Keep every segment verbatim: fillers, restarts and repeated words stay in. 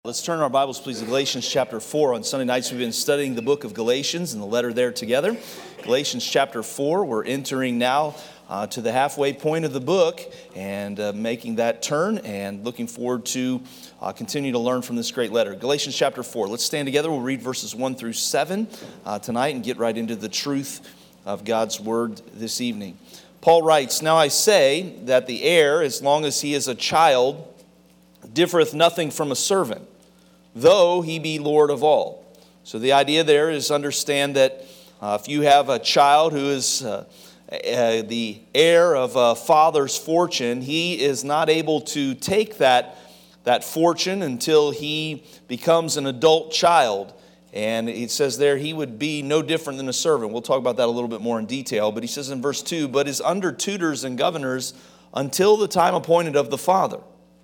Let's turn our Bibles, please, to Galatians chapter four. On Sunday nights, we've been studying the book of Galatians and the letter there together. Galatians chapter four, we're entering now uh, to the halfway point of the book and uh, making that turn and looking forward to uh, continue to learn from this great letter. Galatians chapter four. Let's stand together. We'll read verses one through seven uh, tonight and get right into the truth of God's word this evening. Paul writes, "Now I say that the heir, as long as he is a child, differeth nothing from a servant, though he be Lord of all." So the idea there is understand that uh, if you have a child who is uh, uh, the heir of a father's fortune, he is not able to take that, that fortune until he becomes an adult child. And it says there he would be no different than a servant. We'll talk about that a little bit more in detail. But he says in verse two, "But is under tutors and governors until the time appointed of the Father.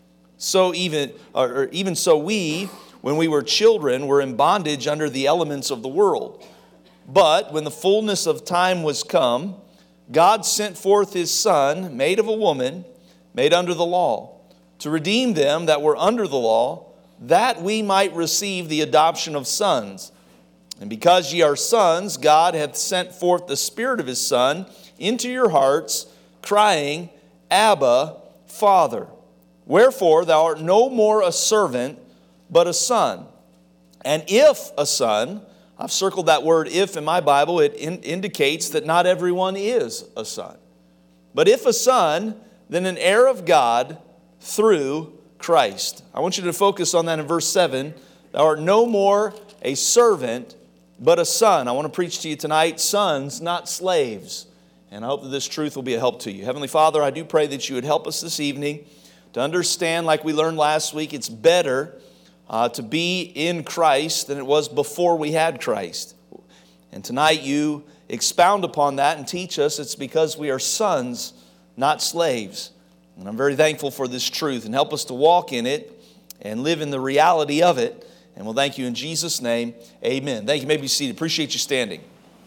So even, or even so we, when we were children, were in bondage under the elements of the world. But when the fullness of time was come, God sent forth His Son, made of a woman, made under the law, to redeem them that were under the law, that we might receive the adoption of sons. And because ye are sons, God hath sent forth the Spirit of His Son into your hearts, crying, Abba, Father. Wherefore thou art no more a servant, but a son. And if a son," I've circled that word if in my Bible, it in, indicates that not everyone is a son. "But if a son, then an heir of God through Christ." I want you to focus on that in verse seven. "Thou art no more a servant, but a son." I want to preach to you tonight, sons, not slaves. And I hope that this truth will be a help to you. Heavenly Father, I do pray that you would help us this evening to understand, like we learned last week, it's better uh, to be in Christ than it was before we had Christ. And tonight you expound upon that and teach us it's because we are sons, not slaves. And I'm very thankful for this truth, and help us to walk in it and live in the reality of it. And we'll thank you in Jesus' name. Amen. Thank you. You may be seated. Appreciate you standing.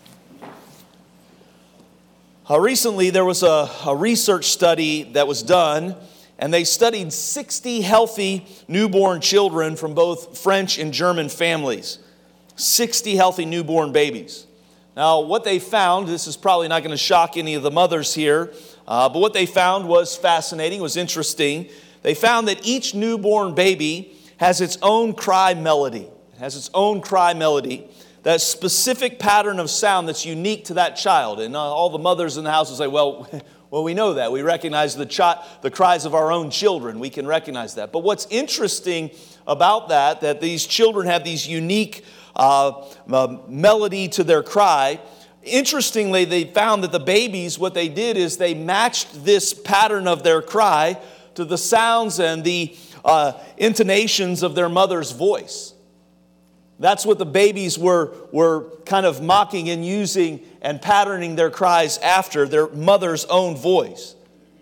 Uh, recently there was a, a research study that was done, and they studied sixty healthy newborn children from both French and German families. sixty healthy newborn babies. Now, what they found, this is probably not going to shock any of the mothers here, uh, but what they found was fascinating, was interesting. They found that each newborn baby has its own cry melody. It has its own cry melody. That specific pattern of sound that's unique to that child. And uh, all the mothers in the house will say, well, Well, we know that. We recognize the, chi- the cries of our own children. We can recognize that. But what's interesting about that, that these children have these unique uh, uh, melody to their cry. Interestingly, they found that the babies, what they did is they matched this pattern of their cry to the sounds and the uh, intonations of their mother's voice. That's what the babies were, were kind of mocking and using and patterning their cries after, their mother's own voice.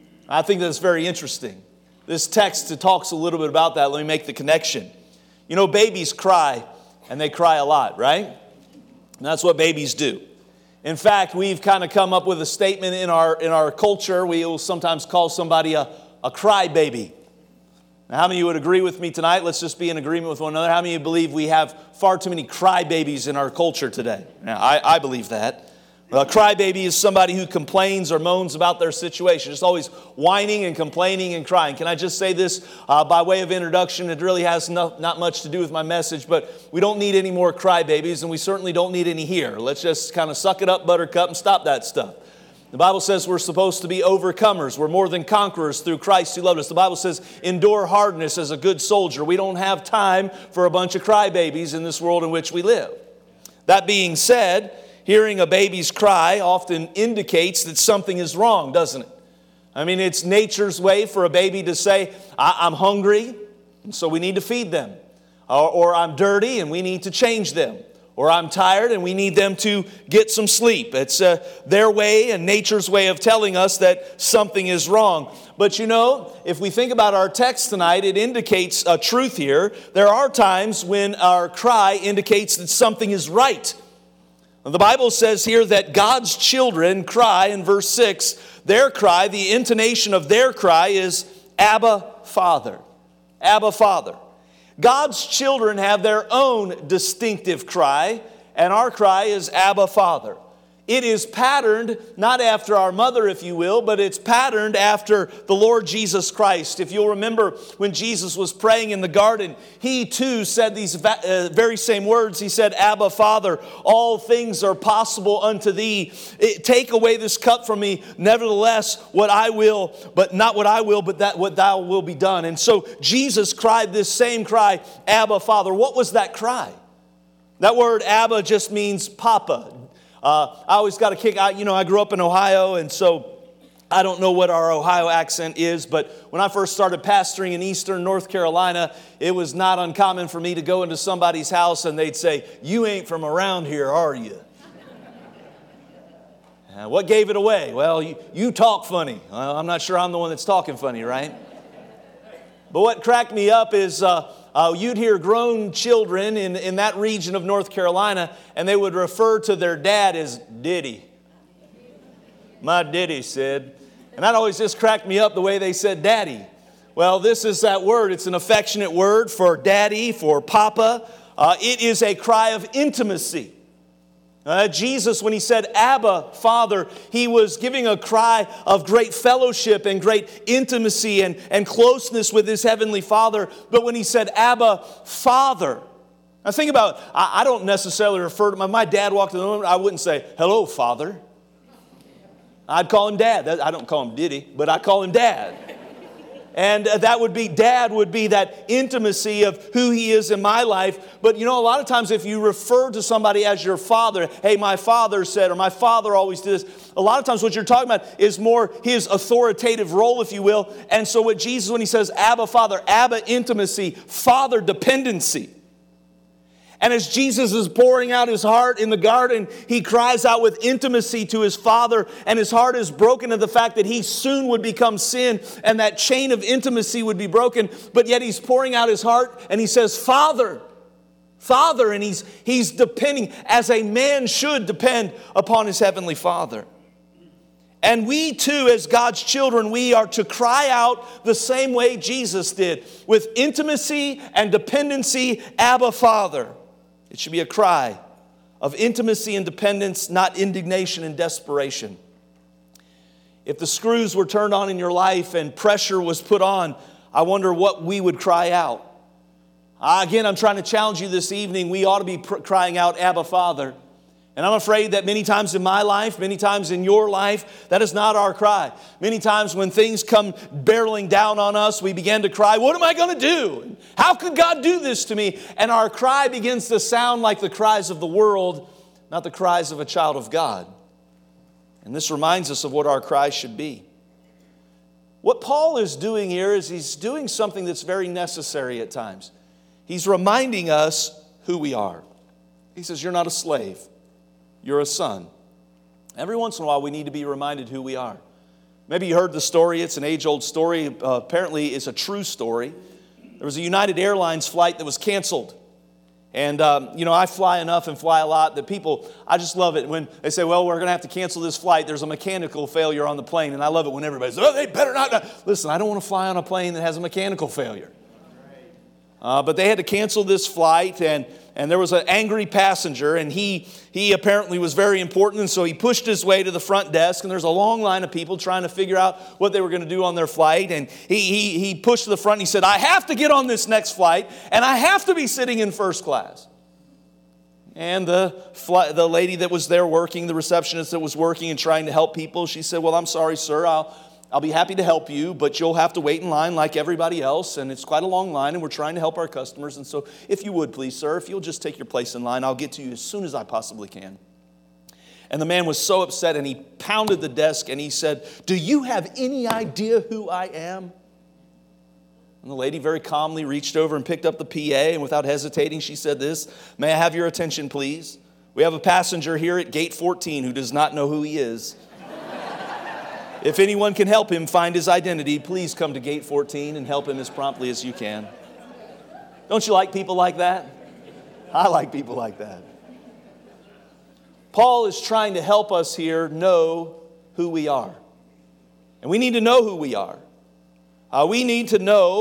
I think that's very interesting. This text talks a little bit about that. Let me make the connection. You know, babies cry, and they cry a lot, right? And that's what babies do. In fact, we've kind of come up with a statement in our, in our culture. We will sometimes call somebody a, a crybaby. Now, how many of you would agree with me tonight? Let's just be in agreement with one another. How many of you believe we have far too many crybabies in our culture today? Now, I, I believe that. A crybaby is somebody who complains or moans about their situation. Just always whining and complaining and crying. Can I just say this uh, by way of introduction? It really has no, not much to do with my message, but we don't need any more crybabies, and we certainly don't need any here. Let's just kind of suck it up, buttercup, and stop that stuff. The Bible says we're supposed to be overcomers. We're more than conquerors through Christ who loved us. The Bible says endure hardness as a good soldier. We don't have time for a bunch of crybabies in this world in which we live. That being said, hearing a baby's cry often indicates that something is wrong, doesn't it? I mean, it's nature's way for a baby to say, I- I'm hungry, and so we need to feed them. Or, or I'm dirty, and we need to change them. Or I'm tired and we need them to get some sleep. It's uh, their way and nature's way of telling us that something is wrong. But you know, if we think about our text tonight, it indicates a truth here. There are times when our cry indicates that something is right. The Bible says here that God's children cry in verse six. Their cry, the intonation of their cry is Abba, Father. Abba, Father. God's children have their own distinctive cry, and our cry is Abba, Father. It is patterned, not after our mother, if you will, but it's patterned after the Lord Jesus Christ. If you'll remember when Jesus was praying in the garden, He too said these very same words. He said, Abba, Father, all things are possible unto Thee. Take away this cup from me. Nevertheless, what I will, but not what I will, but that what Thou will be done. And so Jesus cried this same cry, Abba, Father. What was that cry? That word Abba just means Papa. Uh, I always got a kick out, you know, I grew up in Ohio, and so I don't know what our Ohio accent is, but when I first started pastoring in eastern North Carolina, it was not uncommon for me to go into somebody's house and they'd say, you ain't from around here, are you? uh, what gave it away? Well, you, you talk funny. Well, I'm not sure I'm the one that's talking funny, right? But what cracked me up is uh, uh, you'd hear grown children in, in that region of North Carolina, and they would refer to their dad as Diddy. My Diddy said. And that always just cracked me up the way they said daddy. Well, this is that word. It's an affectionate word for daddy, for papa. Uh, it is a cry of intimacy. Uh, Jesus, when He said, Abba, Father, He was giving a cry of great fellowship and great intimacy and, and closeness with His Heavenly Father. But when He said, Abba, Father, now think about, I, I don't necessarily refer to, my, my dad walked in the room, I wouldn't say, hello, Father. I'd call him Dad. I don't call him Diddy, but I call him Dad. And that would be, Dad would be that intimacy of who He is in my life. But you know, a lot of times if you refer to somebody as your father, hey, my father said, or my father always did this, a lot of times what you're talking about is more His authoritative role, if you will. And so what Jesus, when He says Abba, Father, Abba, intimacy, Father, dependency. And as Jesus is pouring out His heart in the garden, He cries out with intimacy to His Father, and His heart is broken at the fact that He soon would become sin, and that chain of intimacy would be broken. But yet He's pouring out His heart, and He says, Father, Father, and He's, he's depending, as a man should depend upon his Heavenly Father. And we too, as God's children, we are to cry out the same way Jesus did, with intimacy and dependency, Abba, Father. It should be a cry of intimacy and dependence, not indignation and desperation. If the screws were turned on in your life and pressure was put on, I wonder what we would cry out. Uh, again, I'm trying to challenge you this evening. We ought to be pr- crying out, Abba, Father. And I'm afraid that many times in my life, many times in your life, that is not our cry. Many times when things come barreling down on us, we begin to cry, what am I going to do? How could God do this to me? And our cry begins to sound like the cries of the world, not the cries of a child of God. And this reminds us of what our cry should be. What Paul is doing here is he's doing something that's very necessary at times. He's reminding us who we are. He says, you're not a slave. You're a son. Every once in a while, we need to be reminded who we are. Maybe you heard the story. It's an age-old story. Uh, apparently, it's a true story. There was a United Airlines flight that was canceled. And, um, you know, I fly enough and fly a lot that people, I just love it when they say, well, we're going to have to cancel this flight. There's a mechanical failure on the plane. And I love it when everybody says, oh, they better not. Listen, I don't want to fly on a plane that has a mechanical failure. Uh, but they had to cancel this flight, and, and there was an angry passenger, and he, he apparently was very important, and so he pushed his way to the front desk, and there's a long line of people trying to figure out what they were going to do on their flight, and he, he, he pushed to the front, and he said, I have to get on this next flight, and I have to be sitting in first class. And the, fly, the lady that was there working, the receptionist that was working and trying to help people, she said, well, I'm sorry, sir, I'll... I'll be happy to help you, but you'll have to wait in line like everybody else, and it's quite a long line, and we're trying to help our customers, and so if you would, please, sir, if you'll just take your place in line, I'll get to you as soon as I possibly can. And the man was so upset, and he pounded the desk, and he said, do you have any idea who I am? And the lady very calmly reached over and picked up the P A, and without hesitating, she said this, may I have your attention, please? We have a passenger here at gate fourteen who does not know who he is. If anyone can help him find his identity, please come to gate fourteen and help him as promptly as you can. Don't you like people like that? I like people like that. Paul is trying to help us here know who we are. And we need to know who we are. Uh, we need to know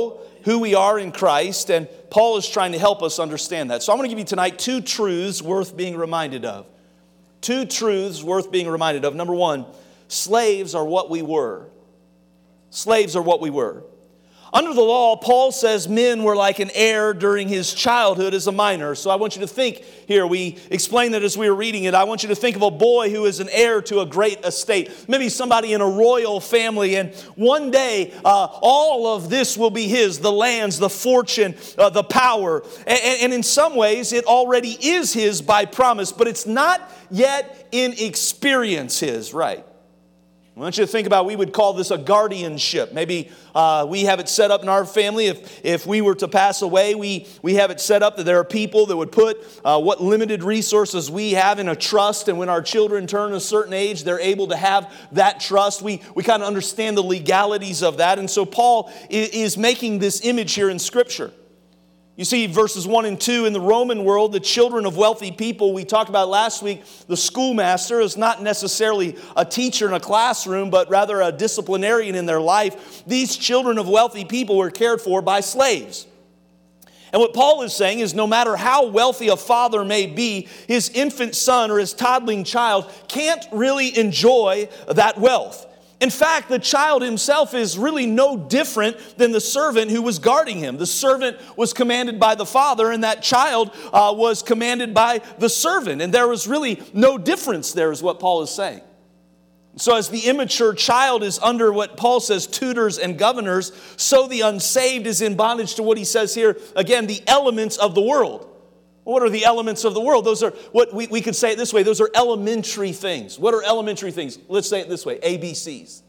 who we are in Christ, and Paul is trying to help us understand that. So I'm going to give you tonight two truths worth being reminded of. Two truths worth being reminded of. Number one, slaves are what we were. Slaves are what we were. Under the law, Paul says men were like an heir during his childhood as a minor. So I want you to think here, we explained that as we were reading it, I want you to think of a boy who is an heir to a great estate. Maybe somebody in a royal family, and one day uh, all of this will be his, the lands, the fortune, uh, the power. And, and in some ways, it already is his by promise, but it's not yet in experience his, right? I want you to think about, we would call this a guardianship. Maybe uh, we have it set up in our family. If, if we were to pass away, we, we have it set up that there are people that would put uh, what limited resources we have in a trust. And when our children turn a certain age, they're able to have that trust. We, we kind of understand the legalities of that. And so Paul is, is making this image here in Scripture. You see, verses one and two, in the Roman world, the children of wealthy people, we talked about last week, the schoolmaster is not necessarily a teacher in a classroom, but rather a disciplinarian in their life. These children of wealthy people were cared for by slaves. And what Paul is saying is no matter how wealthy a father may be, his infant son or his toddling child can't really enjoy that wealth. In fact, the child himself is really no different than the servant who was guarding him. The servant was commanded by the father, and that child uh, was commanded by the servant. And there was really no difference there, is what Paul is saying. So as the immature child is under what Paul says, tutors and governors, so the unsaved is in bondage to what he says here, again, the elements of the world. What are the elements of the world? Those are, what we, we could say it this way, those are elementary things. What are elementary things? Let's say it this way, A B Cs.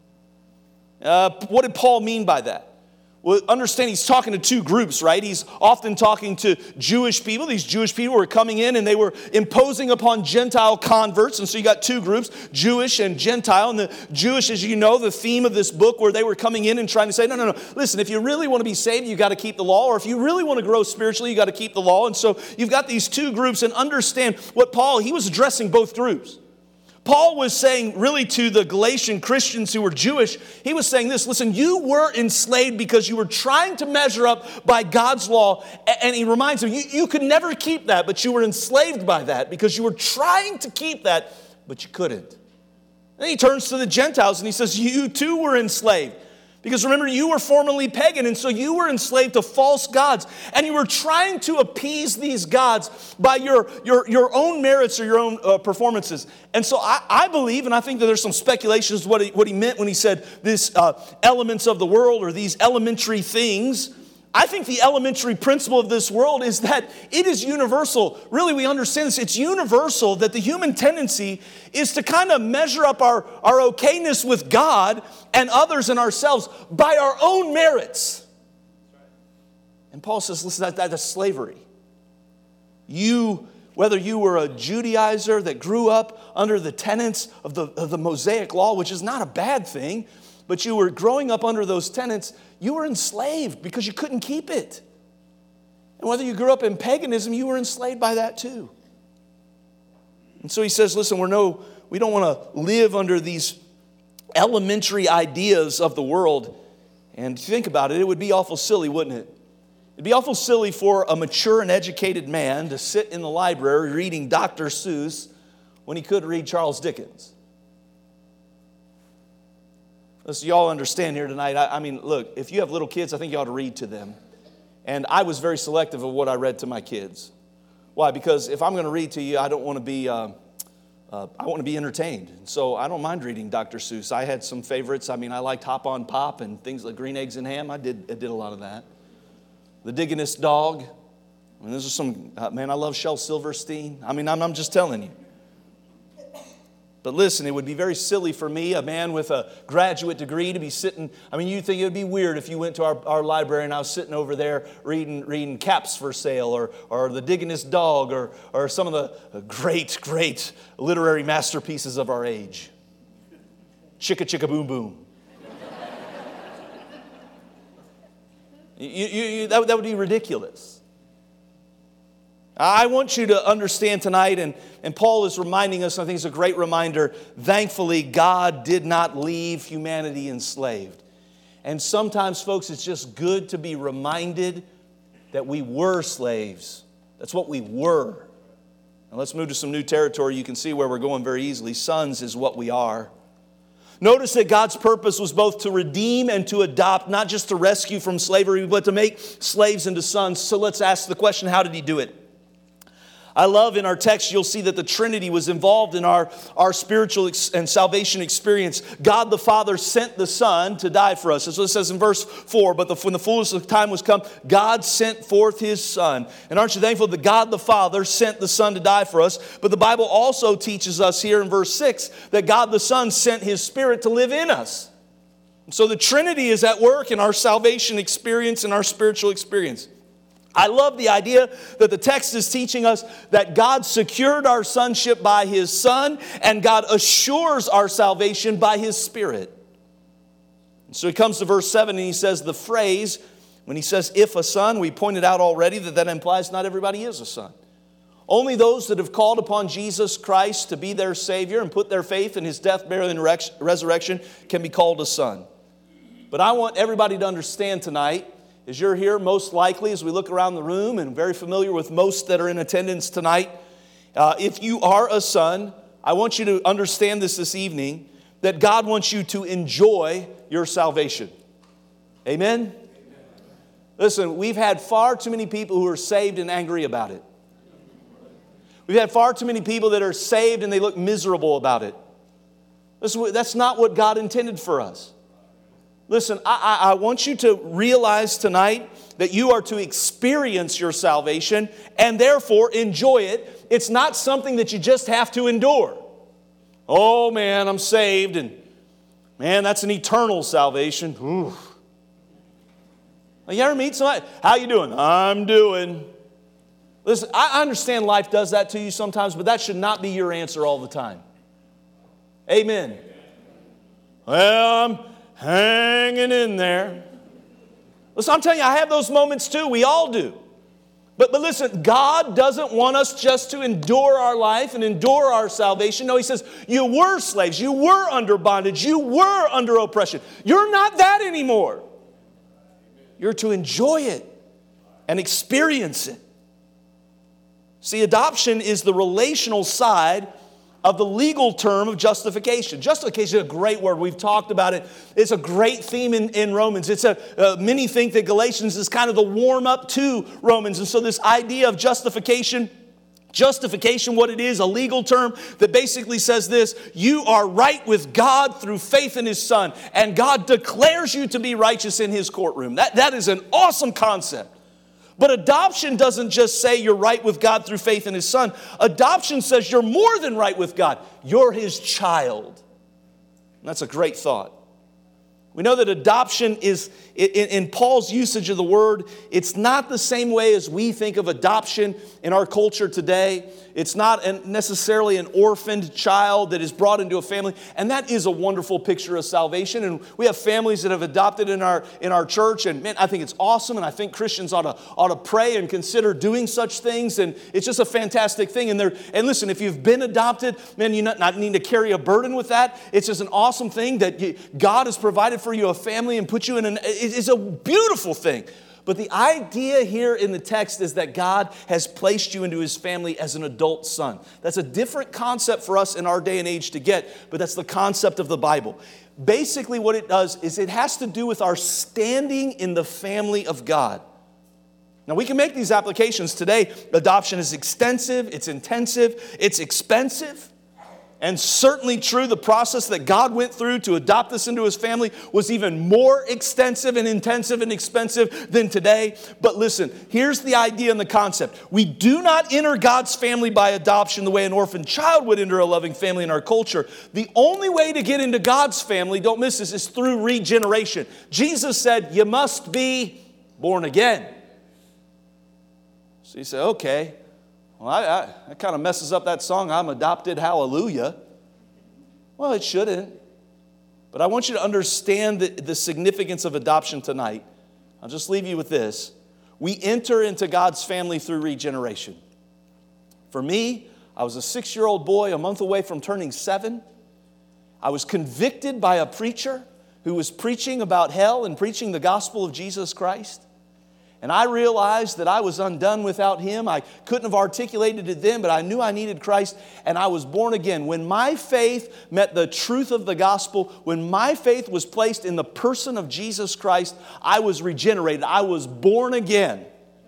Uh, what did Paul mean by that? Well, understand he's talking to two groups, right? He's often talking to Jewish people. These Jewish people were coming in and they were imposing upon Gentile converts. And so you got two groups, Jewish and Gentile. And the Jewish, as you know, the theme of this book where they were coming in and trying to say, no, no, no. Listen, if you really want to be saved, you got to keep the law. Or if you really want to grow spiritually, you got to keep the law. And so you've got these two groups, and understand what Paul, he was addressing both groups. Paul was saying really to the Galatian Christians who were Jewish, he was saying this, listen, you were enslaved because you were trying to measure up by God's law. And he reminds them, you, you could never keep that, but you were enslaved by that because you were trying to keep that, but you couldn't. Then he turns to the Gentiles and he says, you too were enslaved. Because remember, you were formerly pagan, and so you were enslaved to false gods. And you were trying to appease these gods by your, your, your own merits or your own uh, performances. And so I, I believe, and I think that there's some speculation as to what he, what he meant when he said these uh, elements of the world or these elementary things. I think the elementary principle of this world is that it is universal. Really, we understand this. It's universal that the human tendency is to kind of measure up our, our okayness with God and others and ourselves by our own merits. And Paul says, listen, that, that is slavery. You, whether you were a Judaizer that grew up under the tenets of the, of the Mosaic law, which is not a bad thing, but you were growing up under those tenets, you were enslaved because you couldn't keep it. And whether you grew up in paganism, you were enslaved by that too. And so he says, listen, we're no, we don't want to live under these elementary ideas of the world. And think about it, it would be awful silly, wouldn't it? It'd be awful silly for a mature and educated man to sit in the library reading Doctor Seuss when he could read Charles Dickens. So y'all understand here tonight, I, I mean, look, if you have little kids, I think you ought to read to them. And I was very selective of what I read to my kids. Why? Because if I'm going to read to you, I don't want to be, uh, uh, I want to be entertained. So I don't mind reading Doctor Seuss. I had some favorites. I mean, I liked Hop on Pop and things like Green Eggs and Ham. I did, I did a lot of that. The Diggingest Dog. I mean, those are some, uh, man, I love Shel Silverstein. I mean, I'm, I'm just telling you. But listen, it would be very silly for me, a man with a graduate degree, to be sitting. I mean, you'd think it would be weird if you went to our, our library and I was sitting over there reading reading Caps for Sale or, or The Diggingest Dog or, or some of the great, great literary masterpieces of our age. Chicka Chicka Boom Boom. you, you, you, that, that would be ridiculous. I want you to understand tonight, and, and Paul is reminding us, I think it's a great reminder, thankfully God did not leave humanity enslaved. And sometimes, folks, it's just good to be reminded that we were slaves. That's what we were. Now let's move to some new territory. You can see where we're going very easily. Sons is what we are. Notice that God's purpose was both to redeem and to adopt, not just to rescue from slavery, but to make slaves into sons. So let's ask the question, how did he do it? I love in our text, you'll see that the Trinity was involved in our, our spiritual ex- and salvation experience. God the Father sent the Son to die for us. That's what it says in verse four. But the, when the fullness of time was come, God sent forth His Son. And aren't you thankful that God the Father sent the Son to die for us? But the Bible also teaches us here in verse six that God the Son sent His Spirit to live in us. So the Trinity is at work in our salvation experience and our spiritual experience. I love the idea that the text is teaching us that God secured our sonship by His Son, and God assures our salvation by His Spirit. So he comes to verse seven and he says the phrase, when he says if a son, we pointed out already that that implies not everybody is a son. Only those that have called upon Jesus Christ to be their Savior and put their faith in His death, burial, and resurrection can be called a son. But I want everybody to understand tonight, as you're here, most likely, as we look around the room and very familiar with most that are in attendance tonight, uh, if you are a son, I want you to understand this this evening, that God wants you to enjoy your salvation. Amen? Amen? Listen, we've had far too many people who are saved and angry about it. We've had far too many people that are saved and they look miserable about it. Listen, that's not what God intended for us. Listen, I, I, I want you to realize tonight that you are to experience your salvation and therefore enjoy it. It's not something that you just have to endure. Oh man, I'm saved, and man, that's an eternal salvation. Ooh. You ever meet somebody? How you doing? I'm doing. Listen, I understand life does that to you sometimes, but that should not be your answer all the time. Amen. Well, I'm hanging in there. Listen, I'm telling you, I have those moments too. We all do. But, but listen, God doesn't want us just to endure our life and endure our salvation. No, He says, you were slaves. You were under bondage. You were under oppression. You're not that anymore. You're to enjoy it and experience it. See, adoption is the relational side of the legal term of justification. Justification is a great word. We've talked about it. It's a great theme in, in Romans. It's a uh, many think that Galatians is kind of the warm-up to Romans. And so this idea of justification, justification, what it is, a legal term that basically says this: you are right with God through faith in His Son, and God declares you to be righteous in His courtroom. That, that is an awesome concept. But adoption doesn't just say you're right with God through faith in His Son. Adoption says you're more than right with God. You're His child. And that's a great thought. We know that adoption is, in, in Paul's usage of the word, it's not the same way as we think of adoption in our culture today. It's not an, necessarily an orphaned child that is brought into a family. And that is a wonderful picture of salvation. And we have families that have adopted in our, in our church. And man, I think it's awesome. And I think Christians ought to, ought to pray and consider doing such things. And it's just a fantastic thing. And, there, and listen, if you've been adopted, man, you not, not need to carry a burden with that. It's just an awesome thing that you, God has provided for you a family and put you in an, it's a beautiful thing. But the idea here in the text is that God has placed you into His family as an adult son. That's a different concept for us in our day and age to get, but that's the concept of the Bible. Basically what it does is it has to do with our standing in the family of God. Now we can make these applications today. Adoption is extensive, it's intensive, it's expensive. And certainly true, the process that God went through to adopt us into His family was even more extensive and intensive and expensive than today. But listen, here's the idea and the concept. We do not enter God's family by adoption the way an orphan child would enter a loving family in our culture. The only way to get into God's family, don't miss this, is through regeneration. Jesus said, you must be born again. So you say, okay. Well, I, I, that kind of messes up that song, I'm adopted, hallelujah. Well, it shouldn't. But I want you to understand the, the significance of adoption tonight. I'll just leave you with this. We enter into God's family through regeneration. For me, I was a six-year-old boy, a month away from turning seven. I was convicted by a preacher who was preaching about hell and preaching the gospel of Jesus Christ. And I realized that I was undone without Him. I couldn't have articulated it then, but I knew I needed Christ, and I was born again. When my faith met the truth of the gospel, when my faith was placed in the person of Jesus Christ, I was regenerated. I was born again.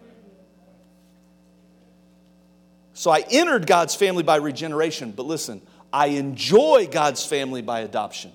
So I entered God's family by regeneration, but listen, I enjoy God's family by adoption.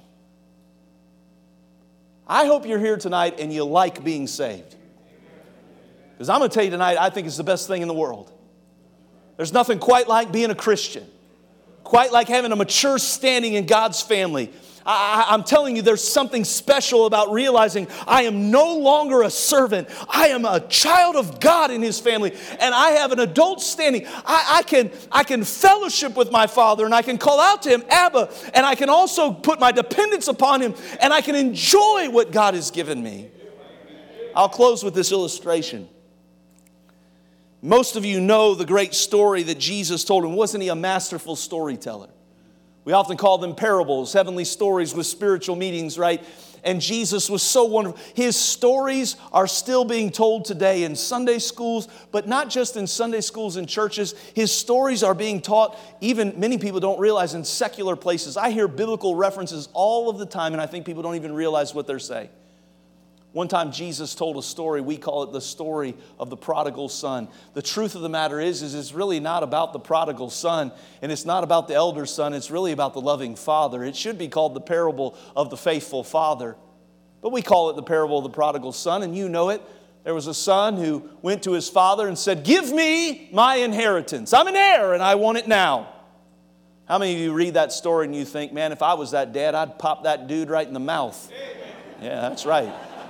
I hope you're here tonight and you like being saved. Because I'm going to tell you tonight, I think it's the best thing in the world. There's nothing quite like being a Christian. Quite like having a mature standing in God's family. I, I, I'm telling you, there's something special about realizing I am no longer a servant. I am a child of God in His family. And I have an adult standing. I, I, can, I can fellowship with my Father, and I can call out to Him, Abba. And I can also put my dependence upon Him. And I can enjoy what God has given me. I'll close with this illustration. Most of you know the great story that Jesus told. And wasn't He a masterful storyteller? We often call them parables, heavenly stories with spiritual meanings, right? And Jesus was so wonderful. His stories are still being told today in Sunday schools, but not just in Sunday schools and churches. His stories are being taught, even many people don't realize, in secular places. I hear biblical references all of the time, and I think people don't even realize what they're saying. One time Jesus told a story, we call it the story of the prodigal son. The truth of the matter is, is it's really not about the prodigal son, and it's not about the elder son, it's really about the loving father. It should be called the parable of the faithful father. But we call it the parable of the prodigal son, and you know it. There was a son who went to his father and said, "Give me my inheritance. I'm an heir and I want it now." How many of you read that story and you think, man, if I was that dad, I'd pop that dude right in the mouth? Yeah, that's right.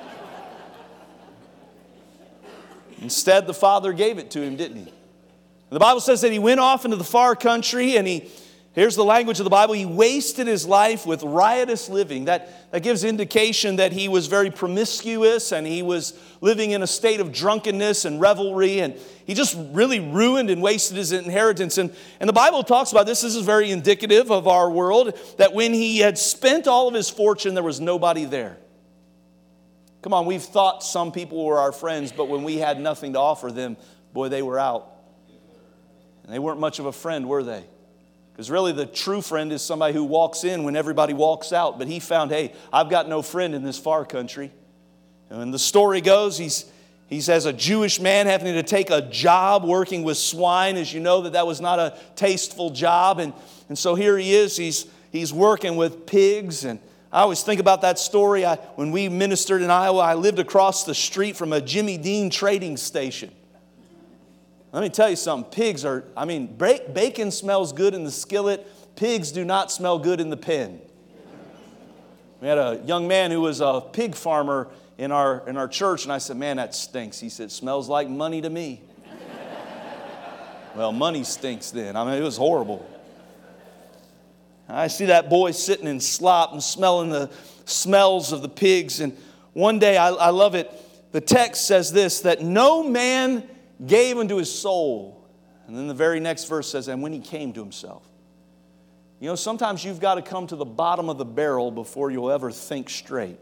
Instead, the father gave it to him, didn't he? The Bible says that he went off into the far country, and he, here's the language of the Bible, he wasted his life with riotous living. That, that gives indication that he was very promiscuous, and he was living in a state of drunkenness and revelry, and he just really ruined and wasted his inheritance. And, and the Bible talks about this. This is very indicative of our world, that when he had spent all of his fortune, there was nobody there. Come on, we've thought some people were our friends, but when we had nothing to offer them, boy, they were out. And they weren't much of a friend, were they? Because really the true friend is somebody who walks in when everybody walks out. But he found, hey, I've got no friend in this far country. And the story goes, he's, he's as a Jewish man having to take a job working with swine. As you know, that that was not a tasteful job. And, and so here he is, he's, he's working with pigs. And I always think about that story. I, when we ministered in Iowa, I lived across the street from a Jimmy Dean trading station. Let me tell you something. Pigs are, I mean, bacon smells good in the skillet. Pigs do not smell good in the pen. We had a young man who was a pig farmer in our, in our church, and I said, man, that stinks. He said, smells like money to me. Well, money stinks then. I mean, it was horrible. I see that boy sitting in slop and smelling the smells of the pigs. And one day, I, I love it, the text says this, that no man gave unto his soul. And then the very next verse says, and when he came to himself. You know, sometimes you've got to come to the bottom of the barrel before you'll ever think straight.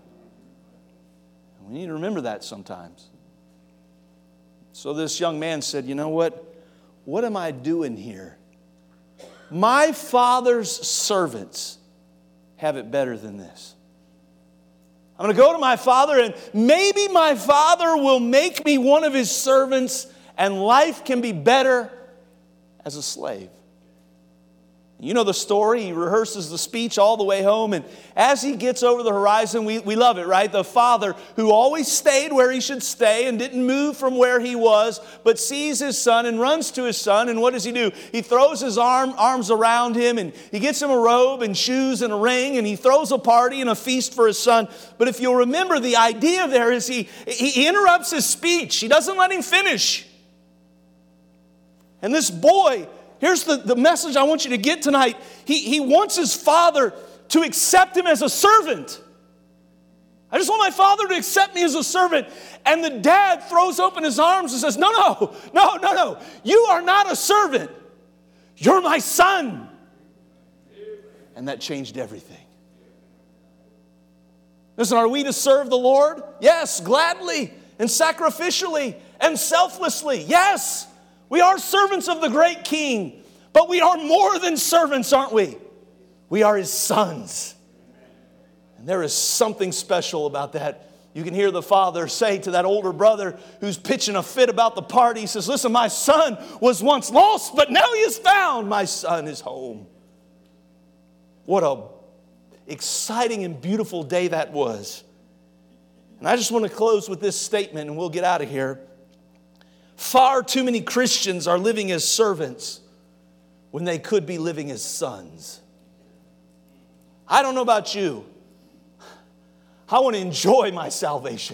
We need to remember that sometimes. So this young man said, you know what? What am I doing here? My Father's servants have it better than this. I'm going to go to my Father, and maybe my Father will make me one of His servants, and life can be better as a slave. You know the story. He rehearses the speech all the way home, and as he gets over the horizon, we, we love it, right? The father who always stayed where he should stay and didn't move from where he was, but sees his son and runs to his son, and what does he do? He throws his arm, arms around him, and he gets him a robe and shoes and a ring, and he throws a party and a feast for his son. But if you'll remember, the idea there is he, he interrupts his speech. He doesn't let him finish. And this boy, here's the, the message I want you to get tonight. He, he wants his father to accept him as a servant. I just want my father to accept me as a servant. And the dad throws open his arms and says, no, no, no, no, no. You are not a servant. You're my son. And that changed everything. Listen, are we to serve the Lord? Yes, gladly and sacrificially and selflessly. Yes, we are servants of the great King, but we are more than servants, aren't we? We are His sons. And there is something special about that. You can hear the father say to that older brother who's pitching a fit about the party, he says, listen, my son was once lost, but now he is found. My son is home. What a exciting and beautiful day that was. And I just want to close with this statement and we'll get out of here. Far too many Christians are living as servants when they could be living as sons. I don't know about you. I want to enjoy my salvation.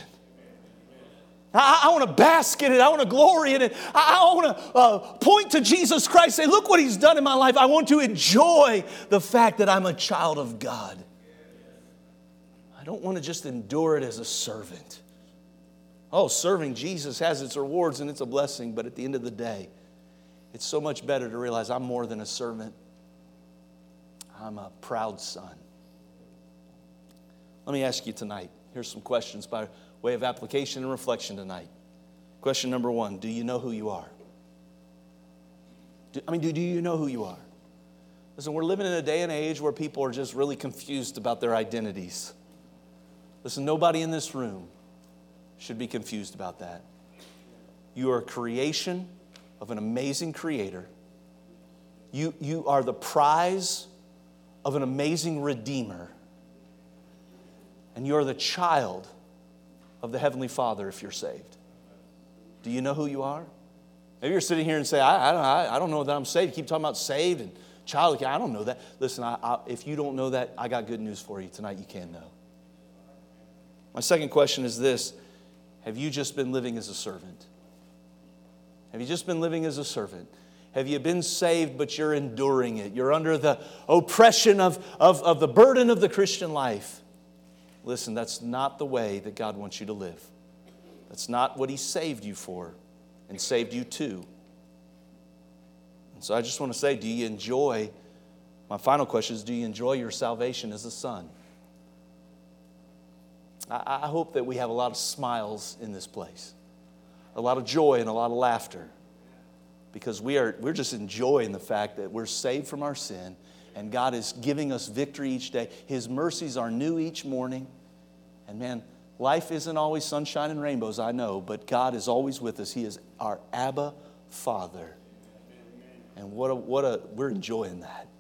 I, I want to bask in it. I want to glory in it. I, I want to uh, point to Jesus Christ, say, look what He's done in my life. I want to enjoy the fact that I'm a child of God. I don't want to just endure it as a servant. Oh, serving Jesus has its rewards and it's a blessing, but at the end of the day, it's so much better to realize I'm more than a servant. I'm a proud son. Let me ask you tonight. Here's some questions by way of application and reflection tonight. Question number one, do you know who you are? Do, I mean, do, do you know who you are? Listen, we're living in a day and age where people are just really confused about their identities. Listen, nobody in this room should be confused about that. You are a creation of an amazing Creator. You, you are the prize of an amazing Redeemer. And you're the child of the Heavenly Father if you're saved. Do you know who you are? Maybe you're sitting here and say, I, I, don't, I, I don't know that I'm saved. You keep talking about saved and child. I don't know that. Listen, I, I, if you don't know that, I got good news for you. Tonight you can know. My second question is this. Have you just been living as a servant? Have you just been living as a servant? Have you been saved, but you're enduring it? You're under the oppression of, of, of the burden of the Christian life. Listen, that's not the way that God wants you to live. That's not what He saved you for and saved you to. And so I just want to say, do you enjoy, my final question is, do you enjoy your salvation as a son? I, I hope that we have a lot of smiles in this place, a lot of joy and a lot of laughter, because we are, we're just enjoying the fact that we're saved from our sin. And God is giving us victory each day. His mercies are new each morning. And man, life isn't always sunshine and rainbows, I know, but God is always with us. He is our Abba Father. And what a, what a, we're enjoying that.